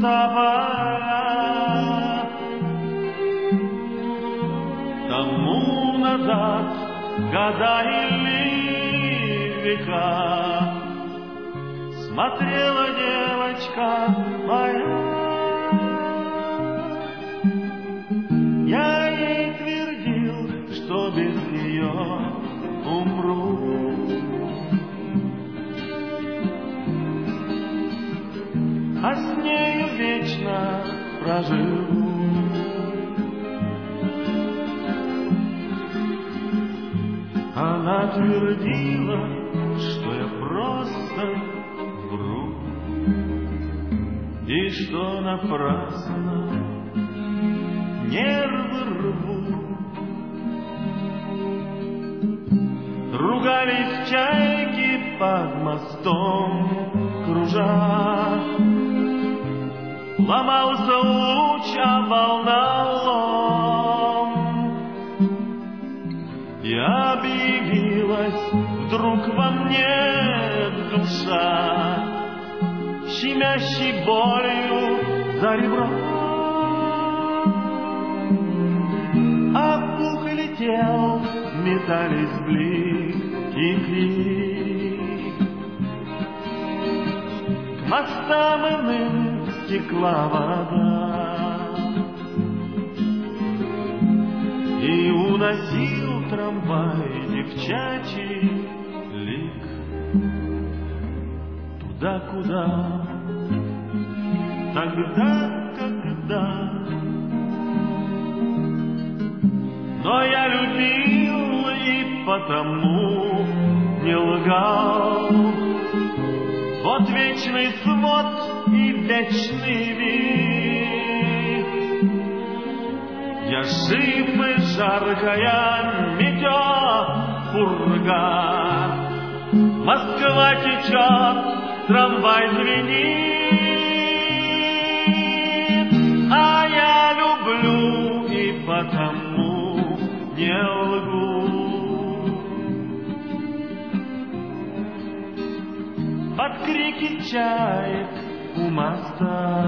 тополя. Тому назад года или века смотрела девочка моя. Я ей твердил, что без нее умру. А с нею вечно проживу. Она твердила, что я просто вру, и что напрасно нервы рву. Ругались чайки под мостом, кружа. Ломался луч, а волнолом. И объявилась вдруг во мне душа, щемящей болью за ребром. А пух летел, метались блик и крик. К мостам иным текла вода, и уносил трамвай девчачий лик туда, куда тогда, когда. Но я любил и потому не лгал. Вот вечный свод и вечный вид. Я жив и жаркая метет пурга. Москва течет, трамвай звенит. А я люблю и потому не лгу. Под крики чаек у моста